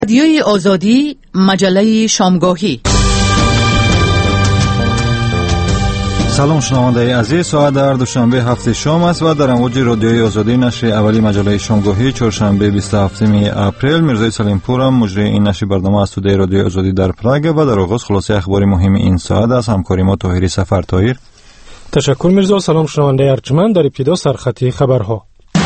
رادیوی آزادی، مجله شامگاهی. سلام شنونده عزیز، ساعت در دوشنبه هفته شام است و در امواج رادیوی آزادی نشر اولی مجله شامگاهی چهارشنبه 27 اپریل میرزای سلیمپورم مجری این نشر برنامه از استودیوی رادیوی آزادی در پراگ و در آغاز خلاصه اخبار مهم این ساعت از همکاری ما طاهری سفر. طاهر. تشکر میرزا. سلام شنونده ارجمند. در ابتدا سرخطی خبرها.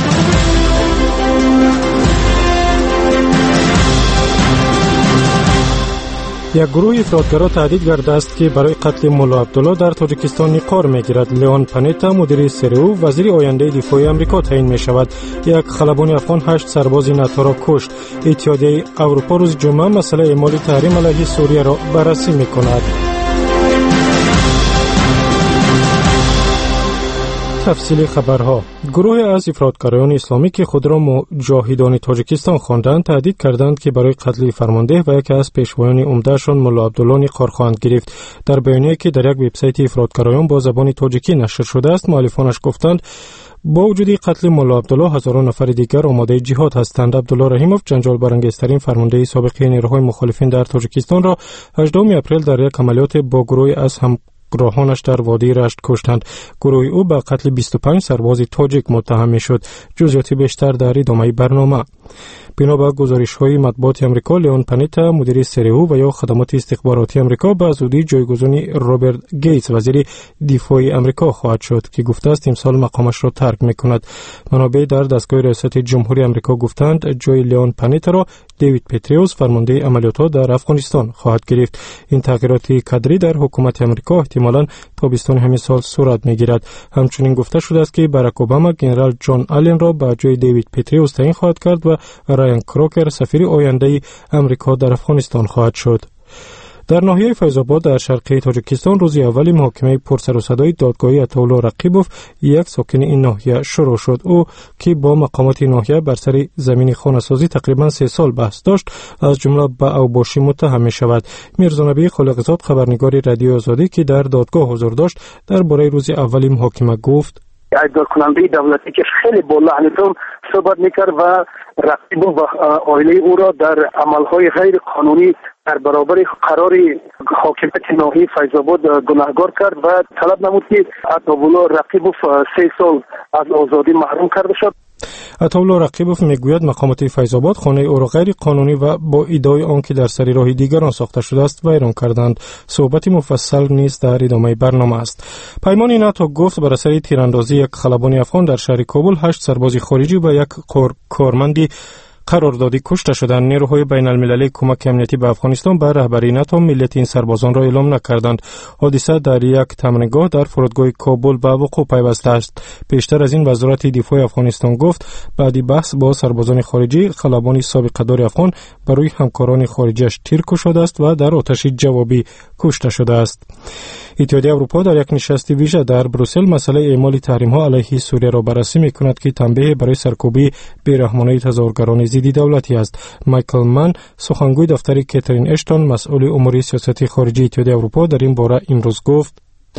یک گروه افراطگرا تهدید کرده است که برای قتل مولا عبدالله در تاجیکستان کار میگیرد. لیون پانیتا مدیر سرو وزیر آینده دفاع آمریکا تعیین می شود. یک خلبان افغان 8 سرباز ناتو را کشت. اتحادیه اروپا روز جمعه مسئله اعمال تحریم علیه سوریه را بررسی می کند. تفصیل خبرها. گروه از افراطگرایان اسلامی که خود را مجاهدان تاجیکستان خواندند تهدید کردند که برای قتل فرمانده و یکی از پیشوایان عمدهشان مولا عبدالله کار خواهند گرفت. در بیانیه‌ای که در یک وبسایت افراطگرایان با زبان تاجیکی نشر شده است، مؤلفانش گفتند با وجود قتل مولا عبدالله هزاران نفر دیگر آماده جهاد هستند. عبدالله رحیموف جنجال برانگیزترین فرمانده سابق نیروهای مخالفین در تاجیکستان را 18 اپریل در یک عملیات با گروهی از راهانش در وادی رشت کشتند. گروه او به قتل 25 سرباز تاجیک متهم میشد. جزئیات بیشتر در ادامه برنامه. بنا به گزارش‌های مطبوعات آمریکا، لیون پانیتا مدیر سرو و یا خدمات استخباراتی آمریکا به زودی جایگزین رابرت گیتس وزیر دفاع آمریکا خواهد شد که گفته است امسال مقامش را ترک می‌کند. منابع در دستگاه ریاست جمهوری آمریکا گفتند جای لیون پانیتا را دیوید پتریوس فرمانده عملیات‌ها در افغانستان خواهد گرفت. این تغییرات کادری در حکومت آمریکا احتمالاً تابستان همین سال صورت می‌گیرد. همچنین گفته شده است که باراک اوباما جنرال جان آلن را به جای دیوید پتریوس تعیین خواهد کرد و رایان کروکر سفیر آینده امریکا در افغانستان خواهد شد. در ناحیه فیض‌آباد در شرقی تاجیکستان روز اول محاکمه پرسر و صدای دادگاهی عطاالله رقیبوف یک ساکن این ناحیه شروع شد. او که با مقامات ناحیه بر سر زمین خانه‌سازی تقریبا 3 سال بحث داشت از جمله به اوباشی متهم می شود. میرزا نبی خالقزاد خبرنگار رادیو آزادی که در دادگاه حضور داشت درباره روز اول محاکمه گفت ادعا کننده دولتی که خیلی با لعنتون صحبت میکرد و رقیب و عائله او را در عملهای غیر قانونی در برابر قرار حاکمیت ناحیه فیض‌آباد گناهکار کرد و طلب نمود که عطاالله رقیبوف 3 سال از آزادی محروم کرده شد. عطاالله رقیبوف میگوید مقامات فیض‌آباد خانه او را غیر قانونی و با ادعای آنکه در سر راه دیگران ساخته شده است ویران کردند. صحبت مفصل نیز در ادامه برنامه است. پیمان ناتو گفت بر اثر تیراندازی یک خلبان افغان در شهر کابل 8 سرباز خارجی و یک کارمند قراردادی کشته شدند. نیروهای بین المللی کمک امنیتی به افغانستان به رهبری ناتو ملیت این سربازان را اعلام نکردند. حادثه در یک تمرینگاه در فرودگاه کابل به وقوع پیوسته است. پیشتر از این وزارت دفاع افغانستان گفت بعد بحث با سربازان خارجی خلبان سابقه دار افغان برای همکاران خارجیش تیر کشیده است و در آتش جوابی کشته شده است. اتحادیه اروپا در یک نشست ویژه در بروسل مسئله اعمال تحریم‌ها علیه سوریه را بررسی می‌کند که تنبیه برای سرکوبی بی‌رحمانه تظاهرگران ضد دولتی است. مایکل من سخنگوی دفتر کاترین اشتون مسئول امور سیاست خارجی اتحادیه اروپا در این باره امروز گفت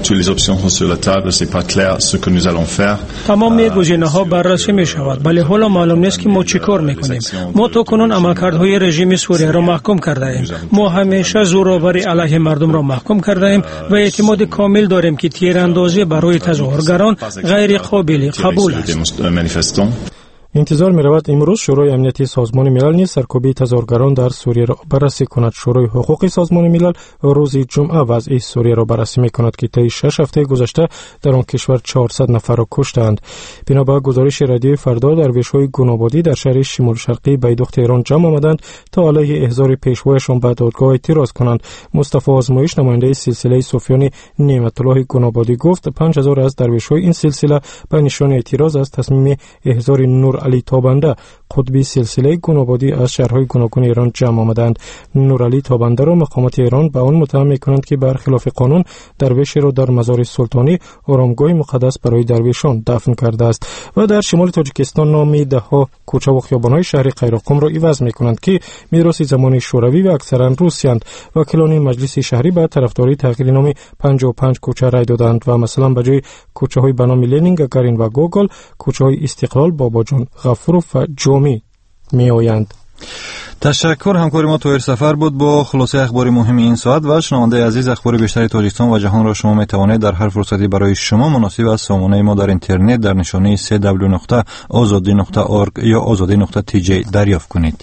تمام گزینه‌ها بررسی می‌شود ولی حالا معلوم نیست که ما چیکار می‌کنیم. ما تا کنون عملکردهای رژیم سوریه را محکوم کرده ایم. ما همیشه زورآوری علیه مردم را محکوم کرده ایم و اعتماد کامل داریم که تیراندازی برای تظاهرگران غیر قابل قبول است. انتظار می رود امروز شورای امنیتی سازمان ملل نیز سرکوبی تظاهرگران در سوریه را بررسی کند. شورای حقوق سازمان ملل روز جمعه وضع سوریه را بررسی می کند که طی 6 هفته گذشته در آن کشور 400 نفر را کشتند. بنابر گزارش رادیو فردا درویش‌های گونابادی در شهر شمال شرقی بیدوخت تهران جمع آمدند تا علیه احضار پیشوایشان به دادگاه اعتراض کنند. مصطفی آزمایش نماینده سلسله صوفیان نعمت الله گونابادی گفت 5000 از درویش‌های این سلسله به نشان اعتراض از تصمیم احضار نور علی تابنده قطبی سلسله گونابادی از شهرهای گوناگون ایران جمع آمدند. نور علی تابنده را مقامات ایران به آن متهم می‌کنند که برخلاف قانون درویش را در مزار سلطانی آرامگاه مقدس برای درویشان دفن کرده است. و در شمال تاجیکستان نامی ده‌ها کوچه و خیابان‌های شهر قیراقم را عوض می‌کنند که میراث زمان شوروی و اکثرا روسی‌اند. وکیلان مجلس شهری به طرفداری تغییر نام 55 کوچه رای دادند و مثلا به جای کوچه‌های به نام لنین، گاگارین و گوگل کوچه‌های استقلال، باباجان، غفورov و جومی می آیند. تشکر. همکاری ما طاهر سفر بود با خلاصه اخبار مهم این ساعت. و شنونده عزیز، اخبار بیشتری تاجیکستان و جهان را شما می توانید در هر فرصتی برای شما مناسب از سامانه ما در اینترنت در نشانه www.azadi.org یا azadi.tj دریافت کنید.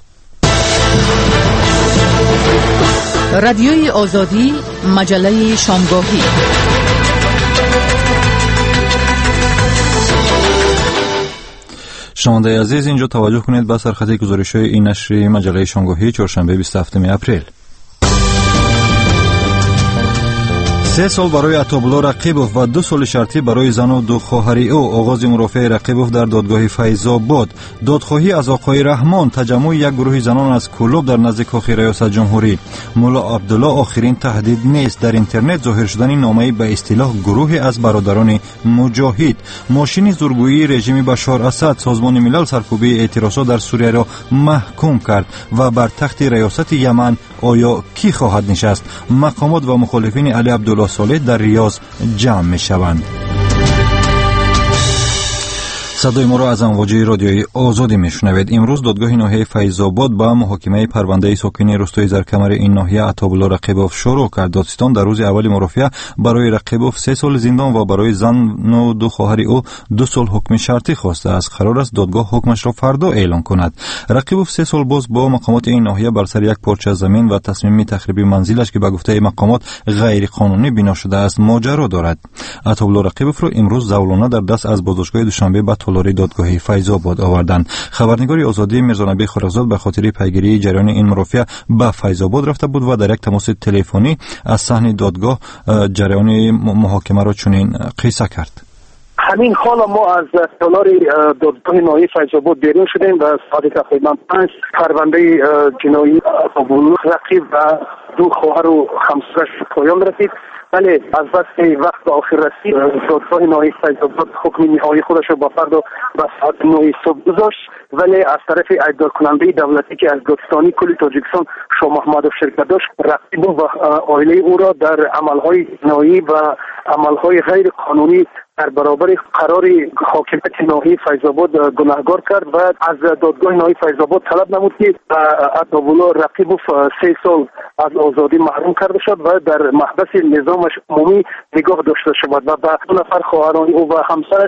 رادیوی آزادی، مجله شامگاهی. شنونده عزیز، اینجا توجه کنید به سرخط گزارش‌های این نشر مجله شامگاهی چهارشنبه 27 اپریل. 3 سال برای عطابالله رقیبوف و 2 سال شرطی برای زن و 2 خواهری او. آغاز مرافعه رقیبوف در دادگاه فیض‌آباد. دادخواهی از آقای رحمان. تجمع یک گروه زنان از کلوب در نزد کاخ ریاست جمهوری. مولا عبدالله آخرین تهدید نیست. در اینترنت ظاهر شدن نامه‌ای به اصطلاح گروهی از برادران مجاهد. ماشین زورگویی رژیم بشار اسد. سازمان ملل سرکوبی اعتراضات در سوریه را محکوم کرد. و بر تخت ریاست یمن آیا کی خواهد نشست؟ مقامات و مخالفین علی عبدالله صالح در ریاض جمع می شوند. صدای ما را از امواج رادیوی آزادی میشنوید. امروز دادگاه ناحیه فیض‌آباد با محاکمه پرونده ساکن روستای زرکمر این ناحیه عطابالله رقیبوف شروع کرد. دادستان در روز اول مرافعه برای رقیبوف 3 سال زندان و برای زن و 2 خواهر او 2 سال حکم شرطی خواسته است. قرار است دادگاه حکمش را فردا اعلام کند. رقیبوف 3 سال باز با مقامات این ناحیه بر سر یک پارچه زمین و تصمیم تخریبی منزلش که به گفته مقامات غیر قانونی بنا شده است ماجرا دارد. عطابالله رقیبوف را امروز زولانه در دست از بازداشتگاه دوشنبه به تالاری دادگاه فیض‌آباد آوردند. خبرنگار آزادی میرزانبی خورزاد به خاطر پیگیری جریان این مرافعه به فیض‌آباد رفته بود و در یک تماس تلفنی از صحنه دادگاه جریان محاکمه را چنین قصه کرد. همین حال ما از تالار دادگاه ناحیه فیض‌آباد بیرون شدیم و ساعت تقریبا 5 پرونده جنایی عطابالله رقیب و 2 خواهر و همسرش پایان رسید. بله، از بس وقت به آخر رسید دادگاه ناحیه فیض‌آباد حکم نهایی خودش را با فردا به ساعت 9 صبح گذاشت، ولی از طرف ادعا کننده دولتی که از دادستانی کل تاجیکستان شاه محمدوف شرکت داشت، رقیب و عائله او را در عملهای جنایی و عملهای غیر قانونی در برابر قرار حاکمیت ناحیه فیض‌آباد گناهکار کرد و از دادگاه ناحیه فیض‌آباد طلب نمود که عطابالله رقیبوف 3 سال از آزادی محروم کرده شد و در محبس نظامش عمومی نگاه داشته شود و به 2 نفر خواهران او و همسرش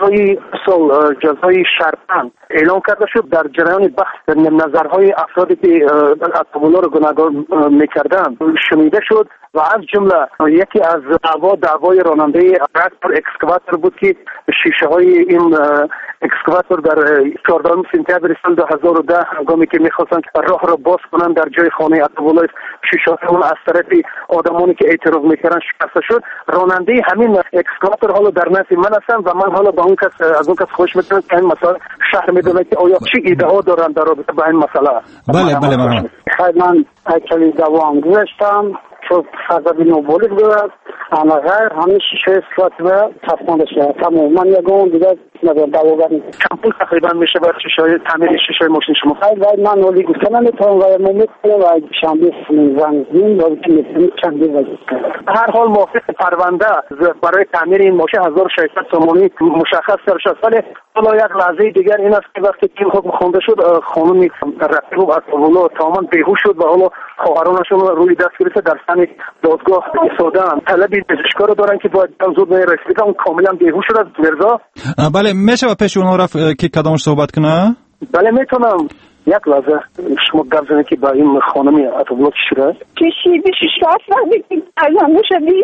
جزای شرطاً اعلام کرده شد. در جریان بحث نظرهای افرادی که عطابالله را گناهکار می‌کردند شنیده شد و از جمله یکی از دعوای راننده تراکتور اکسکواتور بود که شیشه های این اکسکواتور در 14 سپتامبر سال 2010 هنگامی که می‌خواستند راه را باز کنند در جای خانه عطابالله، شیشه اون از طرف آدمانی که اعتراض می‌کردند شکسته شد. راننده همین اکسکواتور حالا در نزد من هستند و من حالا به اون کس از اون کس خواهش می‌کنم که این مسئله شرح می‌دونه که آیا چه ایده‌ها دارند در رابطه با این مسئله. بله ممنون. من اکلی دوام گذاشتم چون فرزبی نوبولی بود اما غیر همه شیشه اسکات و تصمانده شد تمام. من یکون دیگه نظر دواگر نیست. چند پول تقریبا میشه بر تعمیر شیشه ماشین شما؟ من ولی گفتم نمیتونم و مومت کنم و شنبه زنگین و چند دیگه وجود کنم. هر حال موافق پرونده برای تعمیر این ماشین 1600 تومانی مشخص شد، ولی حالا یک لحظه دیگر این است که وقتی این حکم خوانده شد خانم رقیب عطابالله تماما بیهوش شد و حالا خواهرانشون روی دست گرفته در سن دادگاه ایستادن. طلبی پزشکا رو دارن که باید زود رسیدن. اون کاملا بیهوش شد از مرزا. بله، میشه پیش اونها رفت که کدامش صحبت کنه؟ بله میتونم. یک لحظه شما گپ زنید که با این خانم عطابالله چی شده؟ کشیدی شفاف وقتی ازم شدی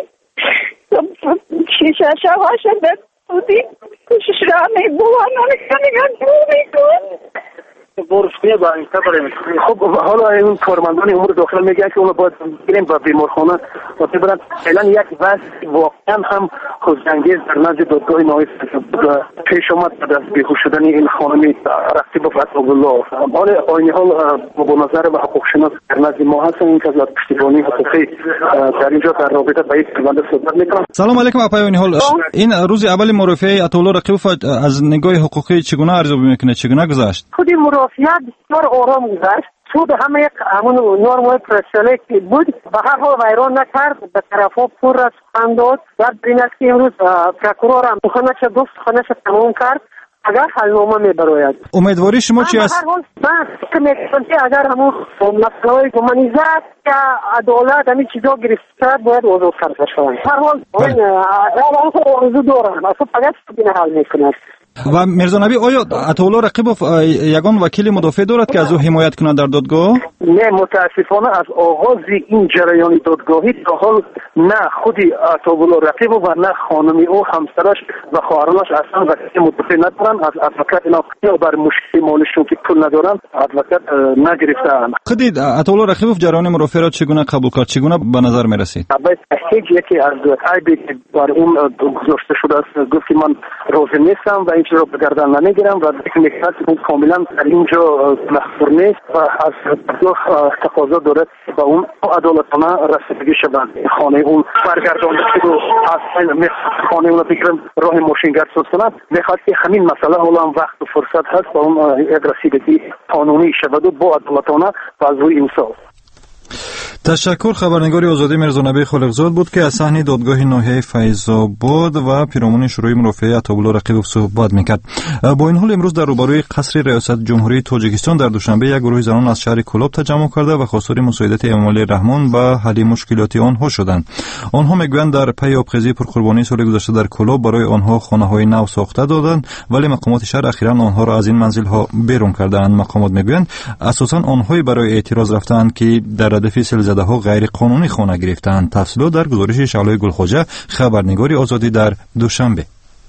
شیشه شوا شده بودی کشش را میبوانم کنیگن میکن برسکنه با این تبریم. خب حالا این کارمندان امور داخل میگن که اونو باید بریم با بیمارخانه و ببرن. فعلا یک وضع واقعا هم حزن‌انگیز در نزد دادگاه ناحیه فیض‌آباد پیش آمد بعد از بیهوش شدن این خانم رقیب عطابالله. حال عین حال با نظر و حقوق‌شناس در نزد ما هستن این که از پشتیبانی حقوقی در اینجا در رابطه با این پرونده صحبت میکنم. سلام علیکم آقای عین حال. این روز اول مرافعه عطابالله رقیب از نگاه حقوقی چگونه ارزیابی میکنه؟ چگونه گذشت؟ خود مرافعه بسیار آرام گذشت. خود همه همون نرم پرسنلی که بود به هر حال ویران نکرد، به طرفا پر از سخن داد. بعد این است که امروز پروکورور هم سخنش تمام کرد اگر حلنامه میبراید. امیدواری شما چی است؟ من فکر میکنم که اگر همون مسئله گمانیزت یا عدالت همین چیزا گرفته باید وضع سرزده شوند. هر حال من آرزو دارم اصلا فقط این حل میکنه. و میرزا نبی آیا عطاالله رقیبوف یگان وکیل مدافع دارد که از او حمایت کنند در دادگاه؟ نه، متاسفانه از آغاز این جریان دادگاهی تا حال نه خودی عطاالله رقیبوف و نه خانمی او همسرش و خواهرانش اصلا وکیل مدافع ندارند. از ادوکات اینا بر مشکل مالشون که پول ندارند ادوکات نگرفتند. خودی عطاالله رقیبوف جریان مرافعه را چگونه قبول کرد؟ چگونه به نظر میرسید؟ هیچ یکی از عیبی که بر اون گذاشته شده است گفت که من راضی نیستم و این چیز را به گردن نمیگیرم و فکر میکنم که کاملا در اینجا محصور نیست و از تقاضا دارد با اون عدالتانه رسیدگی شدن. خانه اون برگردانده شد و از خانه اون فکرم راه ماشینگرد ساز کنند. میخواد که همین مسئله حالا هم وقت و فرصت هست با اون رسیدگی قانونی شود و با عدالتانه و از روی انصاف. تشکر. خبرنگار آزادی میرزا نبی خالقزاد بود که از صحنه دادگاه ناحیه فیض‌آباد و پیرامون شروع مرافعه عطاالله رقیبوف صحبت میکرد. با این حال امروز در روبروی قصر ریاست جمهوری تاجیکستان در دوشنبه یک گروه زنان از شهر کلاب تجمع کرده و خواستار مساعدت امامعلی رحمان به حل مشکلات آنها شدند. آنها میگویند در پی آبخیزی پرقربانی سال گذشته در کلاب برای آنها خانه‌های نو ساخته دادند ولی مقامات شهر اخیراً آنها را از این منزل‌ها بیرون کردند. مقامات میگویند اساساً آنها برای اعتراض رفتند که در ردف سیل‌زده ها غیر قانونی خانه گرفتند. تفصیلات در گزارش شعله گلخواجه خبرنگاری آزادی در دوشنبه.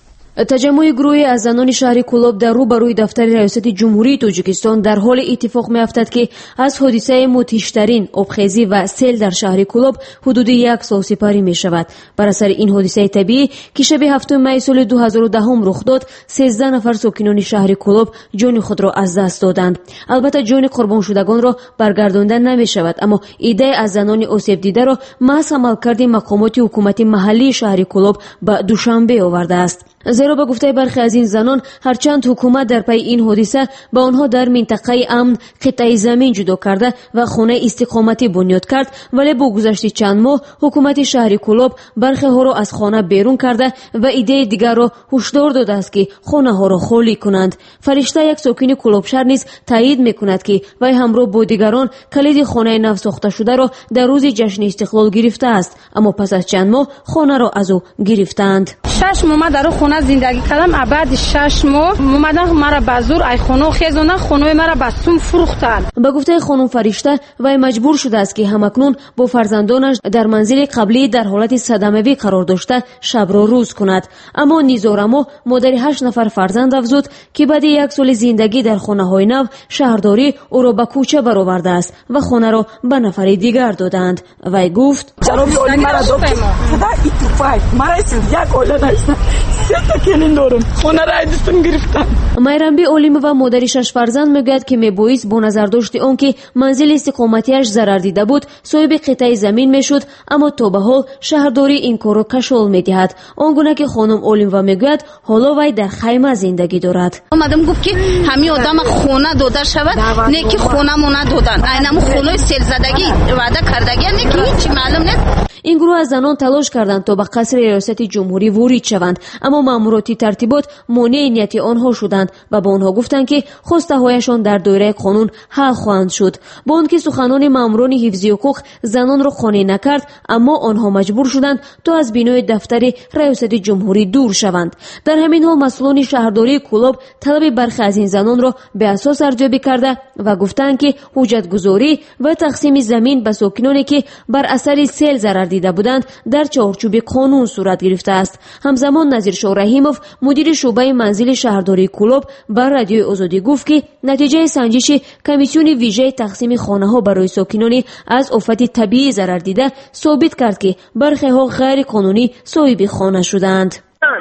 تجمع گروهی از زنان شهر کلاب در روبروی دفتر ریاست جمهوری تاجیکستان در حال اتفاق می‌افتد که از حادثه متیشترین آبخیزی و سیل در شهر کلاب حدود یک سال سپری می‌شود. بر اثر این حادثه طبیعی که شب 7 می سال 2010 رخ داد، 13 نفر ساکنان شهر کلاب جان خود را از دست دادند. البته جان قربان شدگان را برگردانده نمی‌شود، اما ایده از زنان آسیب دیده را محض عملکرد مقامات حکومتی محلی شهر کلاب به دوشنبه آورده است. زیرا به گفته برخی از این زنان هرچند حکومت در پی این حادثه به آنها در منطقه امن قطعه زمین جدا کرده و خانه استقامتی بنیاد کرد، ولی با گذشت چند ماه حکومت شهر کلاب برخی ها را از خانه بیرون کرده و ایده دیگر را هشدار داده است که خانه ها را خالی کنند. فرشته یک ساکن کلاب شهر نیز تایید میکند که وی همراه با دیگران کلید خانه نو ساخته شده را در روز جشن استقلال گرفته است، اما پس از چند ماه خانه را از او گرفتند. 6 ماه در خانه زندگی کردم. بعد 6 ماه اومدن مرا به زور ای خانه خیزونه خانه مرا به سوم فروختن. به گفته خانم فرشته وی مجبور شده است که همکنون با فرزندانش در منزل قبلی در حالت صدمه‌ای قرار داشته شب را روز کند. اما نیزارمو مادر 8 نفر فرزند افزود که بعد یک سال زندگی در خانه‌های نو شهرداری او را به کوچه برآورده است و خانه را به نفر دیگر دادند. وی گفت جناب عالی مرا داد خدا اتفاق مرا یک اولاد است سه کلین دارم خانه را دستم گرفتن. میرنبی علیم و مادر 6 فرزند میگوید که میبایست با نظر داشت آن که منزل استقامتیش ضرر دیده بود صاحب قطعه زمین میشد، اما تا به حال شهرداری این کار را کشال میدهد. آنگونه که خانم علیم و میگوید حالا وی در خیمه زندگی دارد. اومدم گفت که همین آدم خونه داده شود، نه که خونه مون دادن اینم خونه سیل زدگی وعده کردگی نه که هیچ معلوم نیست. این گروه از زنان تلاش کردند تا به قصر ریاست جمهوری ورود شوند، اما ماموراتی ترتیبات مانع نیت آنها شدند و به آنها گفتند که خواسته هایشان در دایره قانون حل خواهند شد. با آنکه سخنان ماموران حفظی حقوق زنان را قانع نکرد، اما آنها مجبور شدند تا از بینای دفتر ریاست جمهوری دور شوند. در همین حال مسئولان شهرداری کلاب طلب برخی از این زنان را به اساس ارزیابی کرده و گفتند که حجت گذاری و تقسیم زمین به ساکنانی که بر اثر سیل ضرر دیده بودند در چارچوب قانون صورت گرفته است. همزمان نظیر شاه رحیموف مدیر شعبه منزل شهرداری کلاب بر رادیوی آزادی گفت که نتیجه سنجش کمیسیون ویژه تقسیم خانه‌ها برای ساکنان از آفت طبیعی ضرر دیده ثابت کرد که برخی ها غیر قانونی صاحب خانه شدند.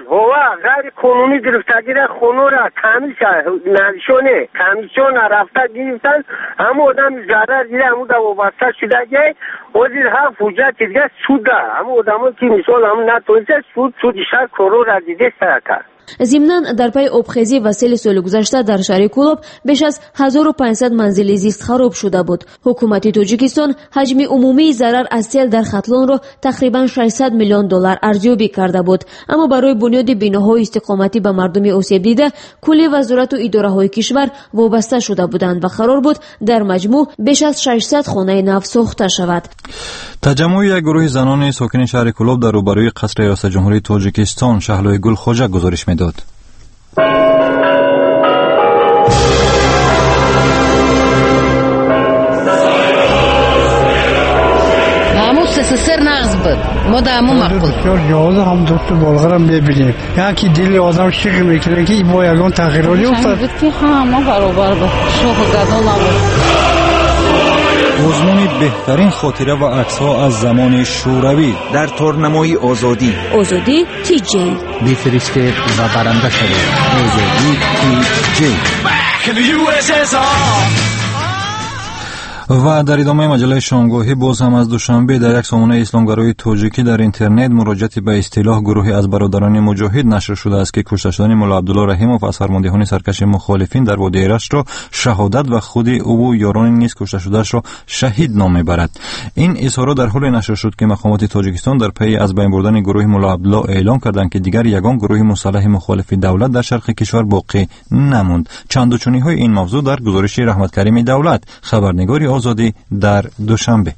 غیر قانونی گرفتگی را خونه را نشونه کمیسیون رفته گرفتن، همه آدم ضرر دیده همه دا وابسته شده وزیر هفت حجت دیگه سود ده همه آدم که مثال همه نتونسته سود شهر کرو را دیده سر کرد. ضمناً در پی آبخیزی و سیل سال گذشته در شهر کولوب بیش از 1500 منزل زیست خراب شده بود. حکومت تاجیکستان حجم عمومی ضرر از سیل در ختلان را تقریباً 600 میلیون دلار ارزیابی کرده بود، اما برای بنیاد بناهای استقامتی به مردم آسیب دیده کل وزارت و اداره‌های کشور وابسته شده بودند و قرار بود در مجموع بیش از 600 خانه نو ساخته شود. تجمع یک گروه زنان ساکن شهر کولوب در روبروی قصر ریاست جمهوری تاجیکستان شهلای گل خوجا گزارش میداد. سر نغز بود ما در همون مقبول یازه هم دوست بلغرم ببینیم یکی دل آدم شیق میکنه که با یگان تغییراتی افتاد بود که همه برابر بود شوخ گدا نبود. آزمون بهترین خاطره و عکس‌ها از زمان شوروی در تورنمای آزادی تی جی بفرسته و برنده شده. آزادی تی جی. و در ادامه مجله شامگاهی باز هم از دوشنبه در یک سامانه اسلامگرای تاجیکی در اینترنت مراجعتی به اصطلاح گروهی از برادران مجاهد نشر شده است که کشته شدن مولا عبدالله رحیموف از فرماندهان سرکش مخالفین در وادی رشت را شهادت و خود او و یاران نیز کشته شده‌اش را شهید نام می‌برد. این اظهارات در حال نشر شد که مقامات تاجیکستان در پی از بین بردن گروه مولا عبدالله اعلام کردند که دیگر یگان گروه مسلح مخالف دولت در شرق کشور باقی نماند. چندوچنی‌های این موضوع در گزارش رحمت کریم دولت خبرنگار آزادی در دوشنبه.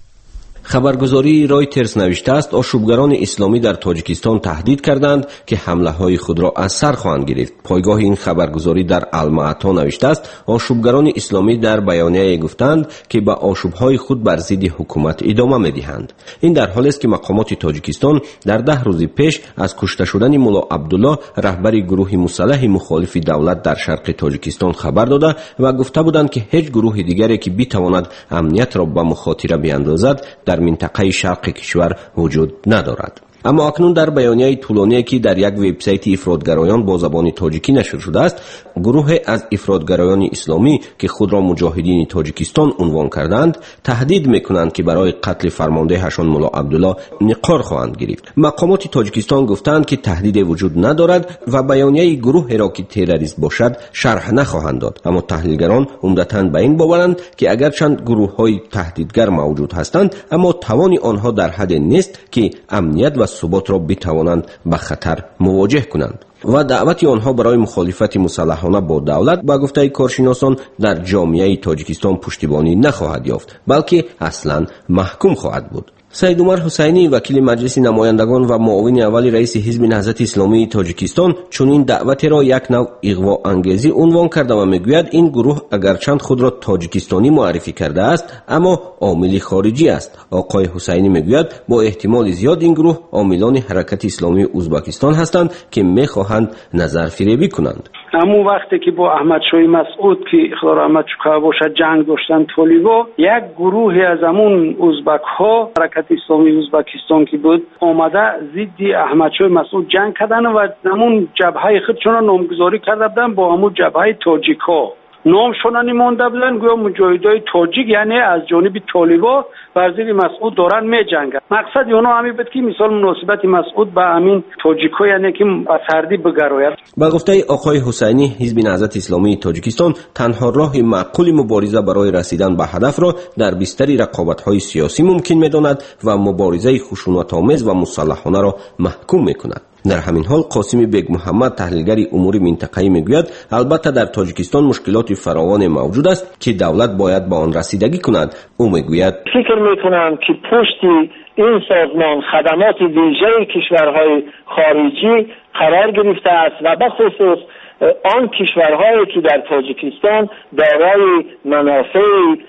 خبرگزاری رایترز نوشته است آشوبگران اسلامی در تاجیکستان تهدید کردند که حمله های خود را از سر خواهند گرفت. پایگاه این خبرگزاری در المعطا نوشته است آشوبگران اسلامی در بیانیه گفتند که به آشوب های خود بر ضد حکومت ادامه می‌دهند. این در حالی است که مقامات تاجیکستان در 10 روز پیش از کشته شدن مولا عبدالله رهبر گروه مسلح مخالف دولت در شرق تاجیکستان خبر داده و گفته بودند که هیچ گروه دیگری که بتواند امنیت را به مخاطره بیاندازد در منطقه شرق کشور وجود ندارد. اما اکنون در بیانیه طولانی که در یک وبسایت افراطگرایان با زبان تاجیکی نشر شده است، گروه از افراطگرایان اسلامی که خود را مجاهدین تاجیکستان عنوان کردند تهدید میکنند که برای قتل فرماندهشان مولا عبدالله نقار خواهند گرفت. مقامات تاجیکستان گفتند که تهدید وجود ندارد و بیانیه گروه را که تروریست باشد شرح نخواهند داد، اما تحلیلگران عمدتاً به این باورند که اگرچند گروه‌های تهدیدگر موجود هستند اما توان آنها در حد نیست که امنیت و ثبات را بتوانند به خطر مواجه کنند و دعوت آنها برای مخالفت مسلحانه با دولت با گفته کارشناسان در جامعه تاجیکستان پشتیبانی نخواهد یافت بلکه اصلاً محکوم خواهد بود. سید عمر حسینی وکیل مجلس نمایندگان و معاون اول رئیس حزب نهضت اسلامی تاجیکستان چنین دعوت را یک نوع اغوا انگیزی عنوان کرده و میگوید این گروه اگرچند خود را تاجیکستانی معرفی کرده است اما عامل خارجی است. آقای حسینی میگوید با احتمال زیاد این گروه عاملان حرکت اسلامی ازبکستان هستند که میخواهند نظر فریبی کنند. همون وقتی که با احمد شوی مسعود که خدا رحمت چکه باشد جنگ داشتن طالبا، یک گروهی از همون ازبک ها حرکت اسلامی ازبکستان که بود آمده ضد احمد شوی مسعود جنگ کردن و همون جبهه خودشون را نامگذاری کرده بودن با همون جبهه تاجیک ها. نامشون نمونده بودن گویا مجاهدای تاجیک، یعنی از جانب طالبا بر ضد مسعود دارن می جنگن. مقصد اونا همین بود که مثال مناسبت مسعود با همین تاجیک‌ها یعنی که سردی بگراید. با گفته آقای حسینی حزب نهضت اسلامی تاجیکستان تنها راه معقول مبارزه برای رسیدن به هدف را در بستر رقابت‌های سیاسی ممکن می‌داند و مبارزه خشونت‌آمیز و مسلحانه را محکوم می‌کند. در همین حال قاسم بیگ محمد تحلیلگر امور منطقه‌ای میگوید البته در تاجیکستان مشکلات فراوان موجود است که دولت باید به آن رسیدگی کند. او میگوید فکر میکنم که پشت این سازمان خدمات ویژه کشورهای خارجی قرار گرفته است و به خصوص آن کشورهایی که در تاجیکستان دارای منافع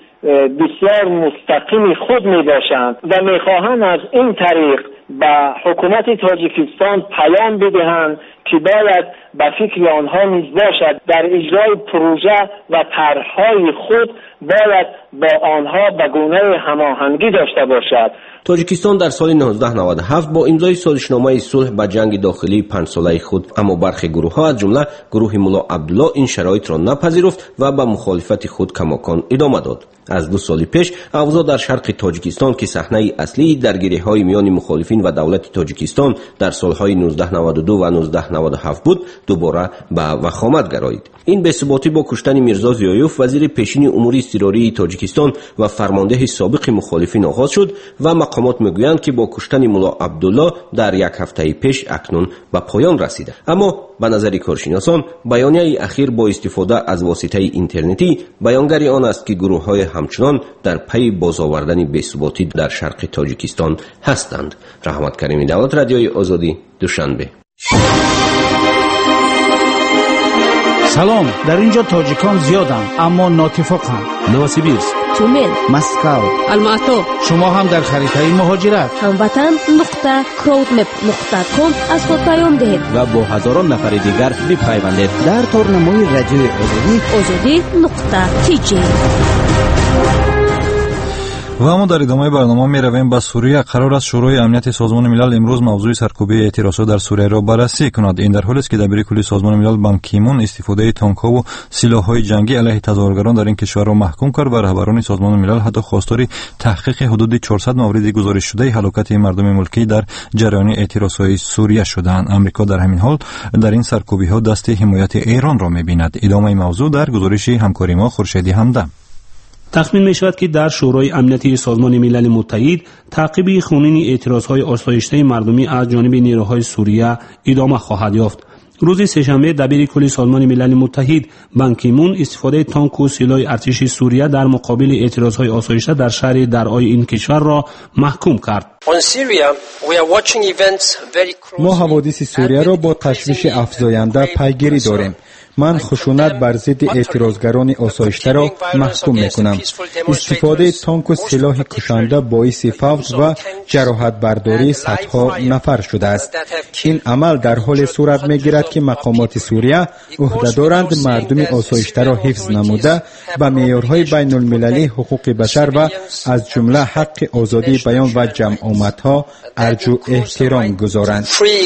بسیار مستقیم خود می باشند و می خواهند از این طریق به حکومت تاجیکستان پیام بدهند که باید به فکر آنها نیز باشد در اجرای پروژه و طرح‌های خود باید با آنها به گونه هماهنگی داشته باشد. تاجیکستان در سال 1997 با امضای سازشنامه صلح به جنگ داخلی 5 ساله خود اما برخی گروه‌ها از جمله گروه مولا عبدالله این شرایط را نپذیرفت و به مخالفت خود کماکان ادامه داد. از 2 سال پیش اوضاع در شرق تاجیکستان که صحنه اصلی درگیری‌های میان مخالفین و دولت تاجیکستان در سالهای 1992 و 97 بود دوباره به وخامت گرایید. این بی‌ثباتی با کشتن میرزا ضیایوف وزیر پیشین امور اضطراری تاجیکستان و فرمانده سابق مخالفین آغاز شد و مقامات میگویند که با کشتن ملا عبدالله در یک هفته پیش اکنون به پایان رسیده. اما به نظر کارشناسان بیانیه اخیر با استفاده از واسطه اینترنتی بیانگر آن است که گروه‌های همچنان در پی بازآوردن بی‌ثباتی در شرق تاجیکستان هستند. رحمت کریمی، دولت رادیوی آزادی، دوشنبه. سلام، در اینجا تاجیکان زیادند اما ناتفاقند. نوسیبیرسک، تومن، مسکو، الماتو. شما هم در خریطه مهاجرت هموطن.crowdmap.com از خود پیام دهید و با هزاران نفر دیگر بپیوندید در تورنمای رادیوی آزادی.tj. و اما در ادامه برنامه می رویم به سوریه. قرار است شورای امنیت سازمان ملل امروز موضوع سرکوبی اعتراضات در سوریه را بررسی کند. این در حالی است که دبیر کلی سازمان ملل بان کی مون استفاده تانک‌ها و سلاح‌های جنگی علیه تظاهرگران در این کشور را محکوم کرد و رهبران سازمان ملل حتی خواستار تحقیق حدود 400 مورد گزارش شده هلاکت مردم ملکی در جریان اعتراضات سوریه شدند. آمریکا در همین حال در این سرکوبی‌ها دست حمایت ایران را می‌بیند. ادامه موضوع در گزارش همکاری ما خورشیدی همدم. تخمین می شود که در شورای امنیتی سازمان ملل متحد تعقیب خونین اعتراضهای آسایشته مردمی از جانب نیروهای سوریه ادامه خواهد یافت. روز سه‌شنبه دبیر کل سازمان ملل متحد بان کی مون استفاده تانک و سلاح ارتش سوریه در مقابل اعتراضهای آسایشته در شهر درعای این کشور را محکوم کرد. ما حوادث سوریه را با تشویش افزاینده پیگیری داریم. من خشونت بر ضد اعتراضگران آسایشته را محکوم میکنم. استفاده تانک و سلاح کشنده باعث فوت و جراحت برداری صدها نفر شده است. این عمل در حال صورت میگیرد که مقامات سوریه عهده‌دارند مردم آسایشته را حفظ نموده به معیارهای بین المللی حقوق بشر و از جمله حق آزادی بیان و جمع آمدها ارجو احترام گذارند.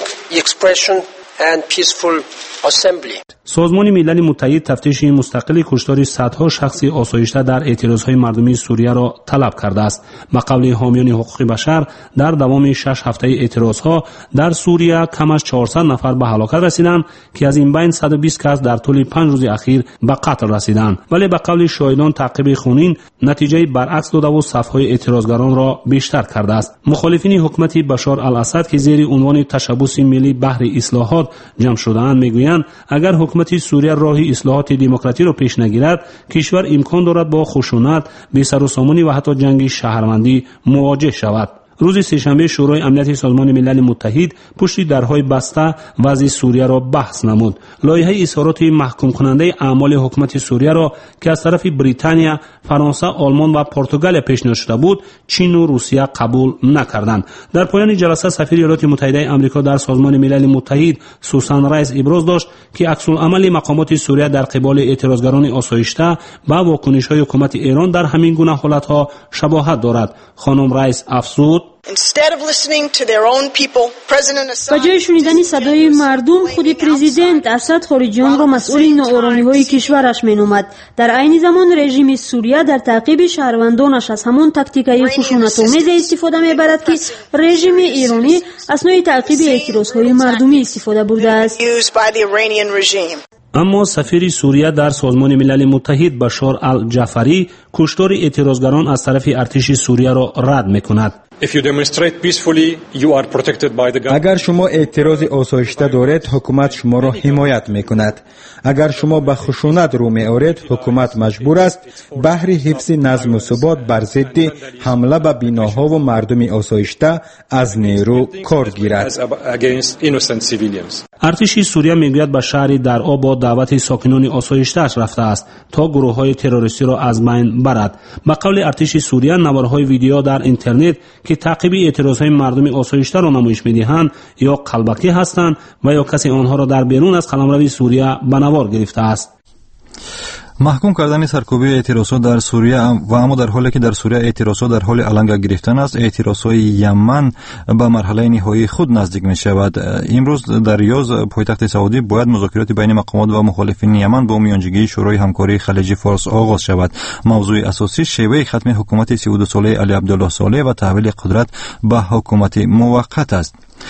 سازمان ملل متحد تفتیش مستقل کشتار صدها شخص آسایشته در اعتراضهای مردمی سوریه را طلب کرده است. به قول حامیان حقوق بشر در دوام 6 هفته اعتراضها در سوریه کم از 400 نفر به هلاکت رسیدند که از این بین 120 کس در طول 5 روز اخیر به قتل رسیدند. ولی به قول شاهدان تعقیب خونین نتیجه برعکس داده و صفهای اعتراضگران را بیشتر کرده است. مخالفین حکومت بشار الاسد که زیر عنوان تشبث ملی بهر اصلاحات جمع شده‌اند میگویند اگر حکومت سوریه راه اصلاحات دموکراسی را پیش نگیرد کشور امکان دارد با خشونت، بی‌سروسامانی و حتی جنگ شهروندی مواجه شود. روز سه‌شنبه شورای امنیت سازمان ملل متحد پشت درهای بسته وضع سوریه را بحث نمود. لایحه اظهارات محکوم کننده اعمال حکومت سوریه را که از طرف بریتانیا، فرانسه، آلمان و پرتغال پیشنهاد شده بود، چین و روسیه قبول نکردند. در پایان جلسه سفیر ایالات متحده آمریکا در سازمان ملل متحد سوسان رایس ابراز داشت که عکس‌العمل مقامات سوریه در قبال اعتراضگران آسایشته با واکنش‌های حکومت ایران در همین گونه حالت‌ها شباهت دارد. خانم رایس افزود: با جای شنیدن صدای مردم، خود پرزیدنت اسد خارجیان را مسئول ناآرامی‌های کشورش می‌نامد. در عین زمان رژیم سوریه در تعقیب شهروندانش از همان تاکتیک‌های خشونت‌آمیز استفاده می‌برد که رژیم ایرانی اثنای تعقیب اعتراض‌های مردمی استفاده برده است. اما سفیر سوریه در سازمان ملل متحد بشار الجعفری کشتار اعتراضگران از طرف ارتش سوریه را رد می‌کند. اگر شما اعتراض آسایشته دارید حکومت شما را حمایت میکند. اگر شما به خشونت رو میآورید حکومت مجبور است بهر حفظ نظم و ثبات بر ضد حمله به بناها و مردم آسایشته از نیرو کار گیرد. ارتش سوریه میگوید به شهر درعا با دعوت ساکنان آسایشته‌اش رفته است تا گروه‌های تروریستی را از بین برد. به قول ارتش سوریه نوارهای ویدیو در اینترنت که تعقیب اعتراضهای مردم آسایشته را نمایش می‌دهند یا قلبکی هستند و یا کسی آنها را در بیرون از قلمرو سوریه به نوار گرفته است. محکوم کردن سرکوبی اعتراضات در سوریه و اما در حالی که در سوریه اعتراضات در حال علنگ گرفتن است، اعتراضات یمن به مرحله نهایی خود نزدیک می شود. امروز در ریاض پایتخت سعودی باید مذاکرات بین مقامات و مخالفین یمن با میانجیگری شورای همکاری خلیج فارس آغاز شود. موضوع اساسی شیوه ختم حکومت 32 ساله علی عبدالله صالح و تحویل قدرت به حکومت موقت است.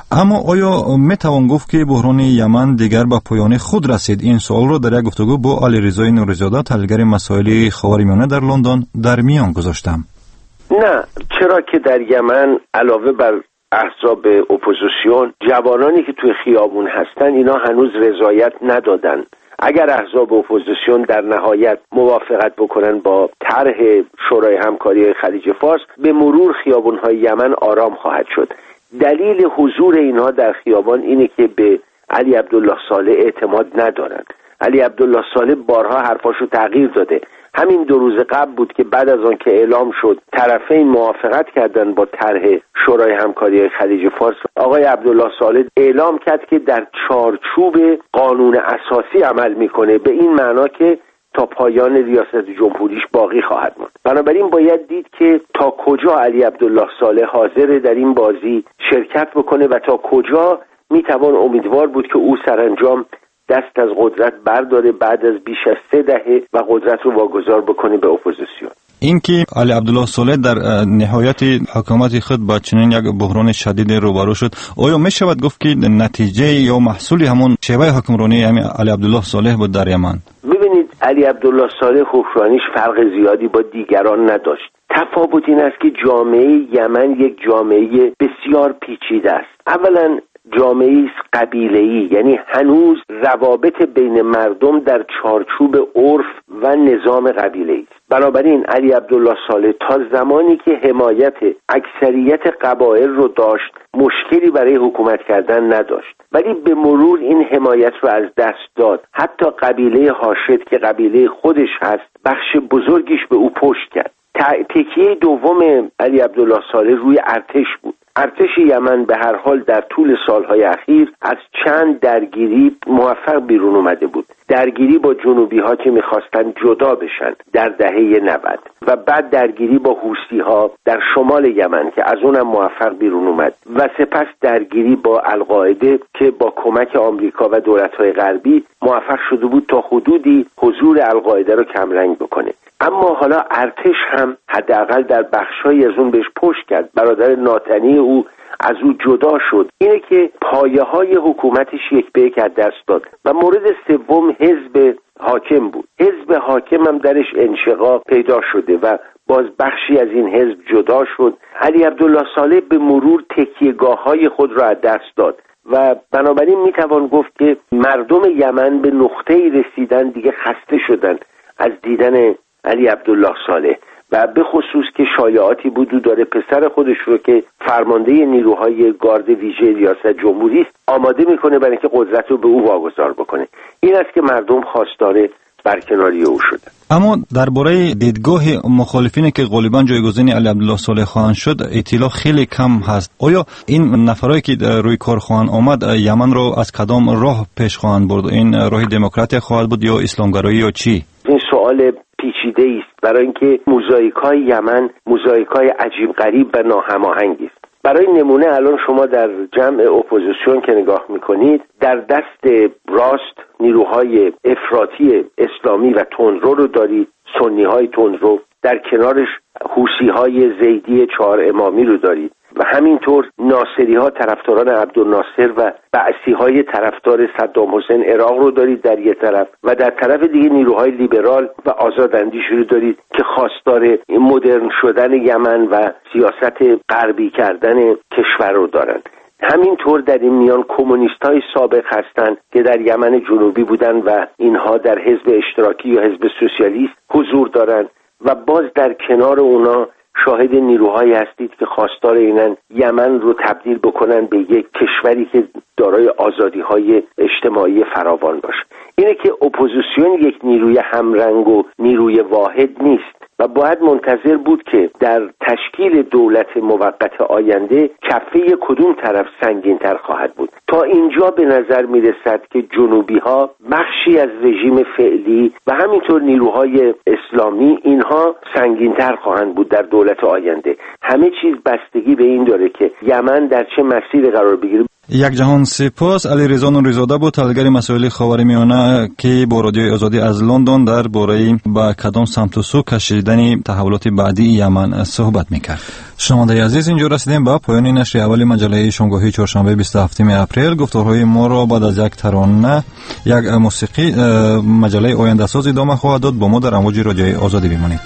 اما آیا میتوان گفت که بحران یمن دیگر به پایان خود رسید؟ این سوال را در یک گفتگو با علیرضا نوری‌زاده تحلیلگر مسائل خاورمیانه در لندن در میان گذاشتم. نه، چرا که در یمن علاوه بر احزاب اپوزیسیون، جوانانی که توی خیابون هستن اینا هنوز رضایت ندادن. اگر احزاب اپوزیسیون در نهایت موافقت بکنن با طرح شورای همکاری خلیج فارس، به مرور خیابون‌های یمن آرام خواهد شد. دلیل حضور اینها در خیابان اینه که به علی عبدالله صالح اعتماد ندارن. علی عبدالله صالح بارها حرفاشو تغییر داده. همین 2 روز قبل بود که بعد از آن که اعلام شد طرفین موافقت کردن با طرح شورای همکاری خلیج فارس، آقای عبدالله صالح اعلام کرد که در چارچوب قانون اساسی عمل میکنه، به این معنا که تا پایان ریاست جمهوریش باقی خواهد ماند. بنابراین باید دید که تا کجا علی عبدالله صالح حاضر در این بازی شرکت بکنه و تا کجا میتوان امیدوار بود که او سرانجام دست از قدرت برداره بعد از بیش از 3 دهه و قدرت رو واگذار بکنه به اپوزیسیون. این که علی عبدالله صالح در نهایت حکومت خود با چنین یک بحران شدید روبرو شد، آیا می شود گفت که نتیجه یا محصول همون شیوه حکمرانی علی عبدالله صالح بود در یمن؟ ببینید، علی عبدالله صالح حکمرانیش فرق زیادی با دیگران نداشت. تفاوت این است که جامعه یمن یک جامعه بسیار پیچیده است. اولا جامعه قبیله‌ای، یعنی هنوز روابط بین مردم در چارچوب عرف و نظام قبیله‌ای است. بنابراین علی عبدالله صالح تا زمانی که حمایت اکثریت قبایل رو داشت مشکلی برای حکومت کردن نداشت، ولی به مرور این حمایت رو از دست داد. حتی قبیله هاشد که قبیله خودش هست بخش بزرگیش به او پشت کرد. تکیه دوم علی عبدالله صالح روی ارتش بود. ارتش یمن به هر حال در طول سالهای اخیر از چند درگیری موفق بیرون اومده بود. درگیری با جنوبی ها که میخواستن جدا بشن در دهه 90 و بعد درگیری با حوثی ها در شمال یمن که از اونم موفق بیرون اومد و سپس درگیری با القاعده که با کمک آمریکا و دولت‌های غربی موفق شده بود تا حدودی حضور القاعده رو کمرنگ بکنه. اما حالا ارتش هم حداقل در بخشایی از اون بهش پشت کرد. برادر ناتنی او از او جدا شد. اینه که پایه‌های حکومتش یک به یک از دست داد. و مورد سوم حزب حاکم بود. حزب حاکم هم درش انشقاق پیدا شده و باز بخشی از این حزب جدا شد. علی عبدالله صالح به مرور تکیه‌گاه‌های خود را از دست داد و بنابراین میتوان گفت که مردم یمن به نقطه‌ای رسیدن دیگه خسته شدن از دیدن علی عبدالله صالح و به خصوص که شایعاتی بود داره پسر خودش رو که فرمانده نیروهای گارد ویژه ریاست جمهوری است آماده میکنه برای اینکه قدرت رو به او واگذار بکنه. این است که مردم خواستار برکناری او شده. اما درباره دیدگاه مخالفینی که غالبا جایگزین علی عبدالله صالح خواهند شد اطلاع خیلی کم هست. آیا این نفرایی که روی کار خواهند آمد یمن رو از کدام راه پیش خواهند برد؟ این راه دموکراتی خواهد بود یا اسلامگرایی یا چی؟ این سوال پیچیده است، برای اینکه موزاییک‌های یمن موزاییک‌های عجیب غریب و ناهماهنگی است. برای نمونه الان شما در جمع اپوزیسیون که نگاه میکنید، در دست راست نیروهای افراطی اسلامی و تندرو رو دارید، سنی‌های تندرو، در کنارش حوثی‌های زیدی 4 امامی رو دارید و همینطور ناصری‌ها طرفداران عبدالناصر و بعثی‌های طرفدار صدام حسین عراق رو دارید در یک طرف و در طرف دیگه نیروهای لیبرال و آزاداندیشی رو دارید که خواستار مدرن شدن یمن و سیاست غربی کردن کشور رو دارن. همینطور در این میان کمونیست‌های سابق هستند که در یمن جنوبی بودن و اینها در حزب اشتراکی یا حزب سوسیالیست حضور دارند و باز در کنار اونا شاهد نیروهایی هستید که خواستار اینن یمن رو تبدیل بکنن به یک کشوری که دارای آزادی‌های اجتماعی فراوان باشه. اینه که اپوزیسیون یک نیروی همرنگ و نیروی واحد نیست و باید منتظر بود که در تشکیل دولت موقت آینده کفه کدوم طرف سنگین‌تر خواهد بود. تا اینجا به نظر میرسد که جنوبی‌ها بخشی از رژیم فعلی و همینطور نیروهای اسلامی اینها سنگین‌تر خواهند بود در دولت آینده. همه چیز بستگی به این داره که یمن در چه مسیری قرار بگیره. یک جهان سپاس. علیرضا نوری‌زاده بود تحلیلگر مسائل خاورمیانه که با رادیوی آزادی از لندن درباره با کدام سمت و سو کشیدن تحولات بعدی یمن صحبت می‌کرد. شنوندگان عزیز، اینجا رسیدیم به پایان نشر اول مجله شامگاهی چهارشنبه 27 اپریل. گفتارهای ما را بعد از یک ترانه، یک موسیقی، مجله آینده ساز ادامه خواهد داد. با ما در امواج رادیوی آزادی بمانید.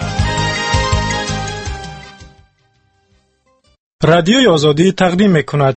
رادیوی آزادی تقدیم می‌کند